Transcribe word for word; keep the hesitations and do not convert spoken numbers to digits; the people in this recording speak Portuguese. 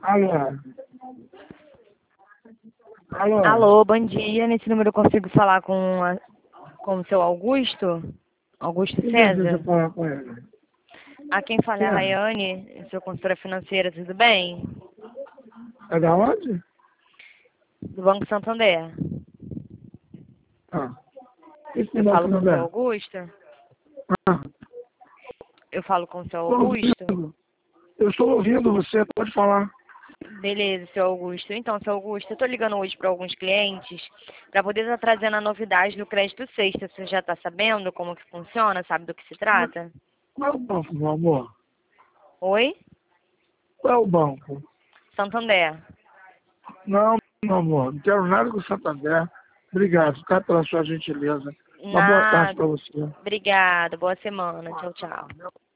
Alô? Alô? Alô, bom dia. Nesse número eu consigo falar com, a, com o seu Augusto? Augusto Quem deseja César? falar com ele? A quem fala é a Quem é? Rayane, sou consultora financeira, tudo bem? É da onde? Do Banco Santander. Ah. Esse Eu negócio falo com não o seu dá. Augusto? Ah, Eu falo com o seu estou Augusto? ouvindo. Eu estou ouvindo você, pode falar. Beleza, seu Augusto. Então, seu Augusto, eu estou ligando hoje para alguns clientes para poder estar trazendo a novidade do crédito sexta. Você já está sabendo como que funciona? Sabe do que se trata? Qual é o banco, meu amor? Oi? Qual é o banco? Santander. Não, meu amor, não quero nada com o Santander. Obrigado, tá, pela sua gentileza. Uma boa tarde Nada. para você. Obrigada. Boa semana. Tchau, tchau.